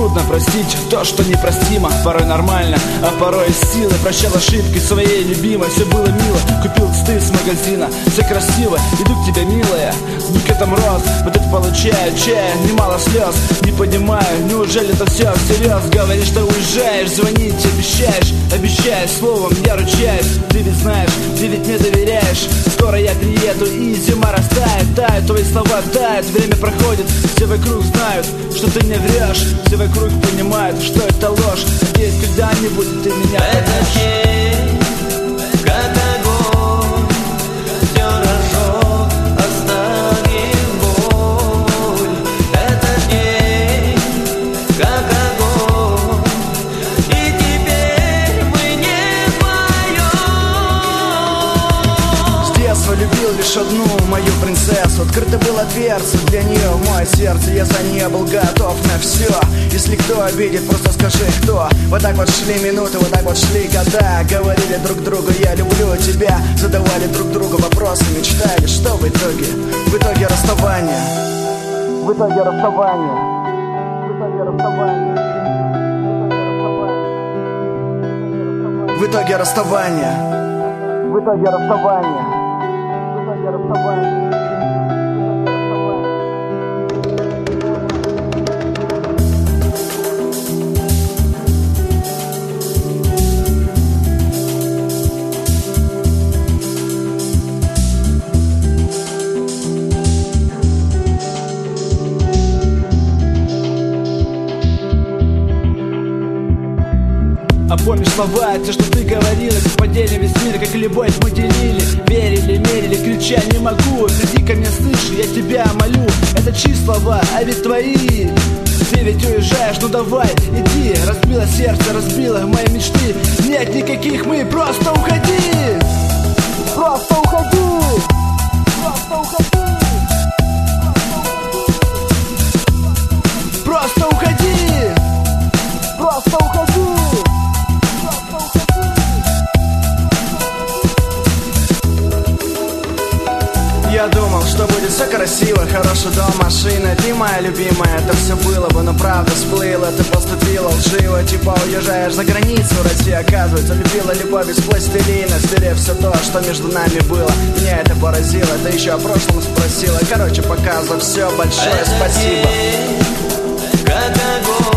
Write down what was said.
Трудно простить то, что непростимо. Порой нормально, а порой из силы. Прощал ошибки своей любимой. Все было мило, купил стыд с магазина. Все красиво, иду к тебе, милая. Букетом роз, вот это получаю чая, немало слез. Не понимаю, неужели это все всерьез? Говоришь, что уезжаешь, звонить обещаешь. Обещаешь словом, я ручаюсь. Ты ведь знаешь, ты ведь мне доверяешь. Скоро я приеду и зима растает. Тают, твои слова тают, время проходит. Все вокруг знают, что ты не врешь. Все вокруг понимают, что это ложь. Надеюсь, когда-нибудь ты меня поймешь. Этот день, как огонь, все разжег, оставив боль. Этот день, как огонь, и теперь мы не вдвоем. С детства любил лишь одну мою принцессу. Открыта была дверца для нее в мое сердце. Я за нее был готов на все. Если кто обидит, просто скажи, кто. Вот так вот шли минуты, вот так вот шли года. Говорили друг другу, я люблю тебя. Задавали друг другу вопросы, мечтали. Что в итоге? В итоге расставание. В итоге расставание. В итоге расставание. В итоге расставание. В итоге расставание. В итоге расставание. А помнишь слова, те, что ты говорила, как поделим весь мир, как любовь мы делили. Верили, мерили, крича не могу. Приди ко мне, слышь, я тебя молю. Это чьи слова, а ведь твои. Ты ведь уезжаешь, ну давай, иди. Разбила сердце, разбила мои мечты. Нет никаких, мы просто уходи. Просто уходи. Просто уходи. Просто уходи. Просто уходи. Я думал, что будет все красиво, хороший дом, машина. Ты моя любимая, это все было бы, но правда сплыла. Ты поступила лживо, типа уезжаешь за границу России. Оказывается, любила любовь из пластилина, стерев все то, что между нами было. Меня это поразило, ты еще о прошлом спросила. Короче, пока за все большое спасибо. Как огонь.